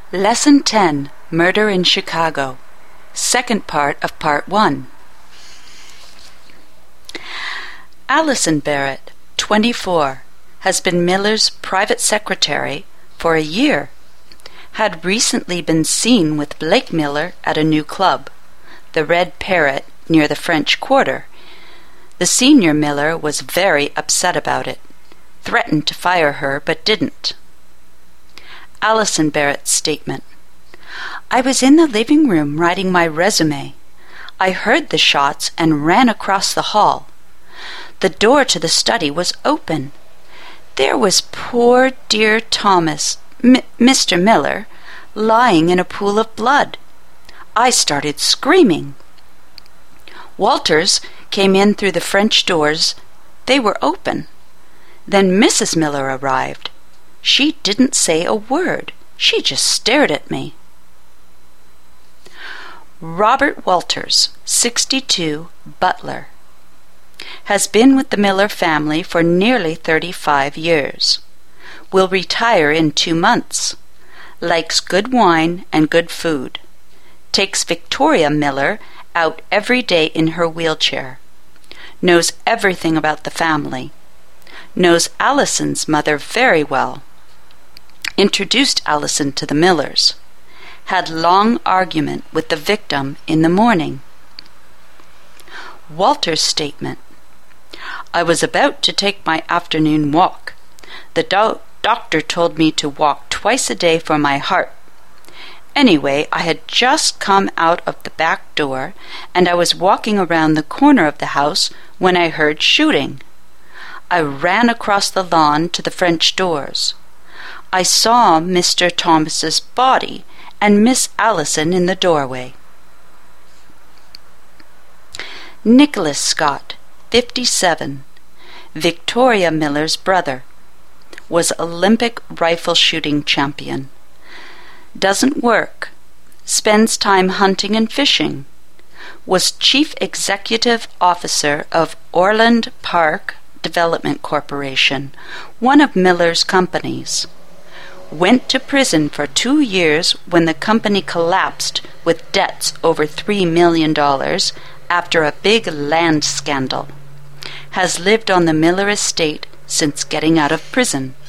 Lesson 10, Murder in Chicago. Second part of Part 1. Allison Barrett, 24, has been Miller's private secretary for a year. Had recently been seen with Blake Miller at a new club, the Red Parrot, near the French Quarter. The senior Miller was very upset about it, threatened to fire her but didn't. Allison Barrett's statement: I was in the living room writing my resume. I heard the shots and ran across the hall. The door to the study was open. There was poor dear Thomas, Mr. Miller, lying in a pool of blood. I started screaming. Walters came in through the French doors. They were open. Then Mrs. Miller arrived. She didn't say a word. She just stared at me. Robert Walters, 62, butler. Has been with the Miller family for nearly 35 years. Will retire in 2 months. Likes good wine and good food. Takes Victoria Miller out every day in her wheelchair. Knows everything about the family. Knows Allison's mother very well. Introduced Allison to the Millers. Had long argument with the victim in the morning. Walter's statement: I was about to take my afternoon walk. The doctor told me to walk twice a day for my heart. Anyway, I had just come out of the back door, and I was walking around the corner of the house when I heard shooting. I ran across the lawn to the French doors. I saw Mr. Thomas's body and Miss Allison in the doorway. Nicholas Scott, 57, Victoria Miller's brother, was Olympic rifle shooting champion. Doesn't work. Spends time hunting and fishing. Was chief executive officer of Orland Park Development Corporation, one of Miller's companies. Went to prison for 2 years when the company collapsed with debts over $3 million after a big land scandal. Has lived on the Miller estate since getting out of prison.